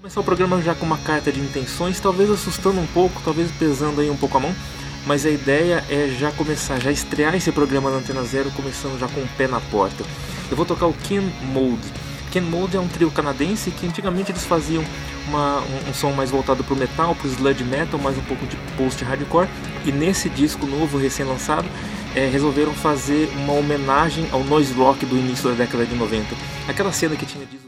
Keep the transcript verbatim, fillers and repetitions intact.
Começar o programa já com uma carta de intenções, talvez assustando um pouco, talvez pesando aí um pouco a mão, mas a ideia é já começar, já estrear esse programa na Antena Zero, começando já com o pé na porta. Eu vou tocar o Ken Mold. Ken Mold é um trio canadense que antigamente eles faziam uma, um, um som mais voltado para o metal, para o sludge metal, mais um pouco de post-hardcore, e nesse disco novo, recém-lançado, é, resolveram fazer uma homenagem ao noise rock do início da década de noventa. Aquela cena que tinha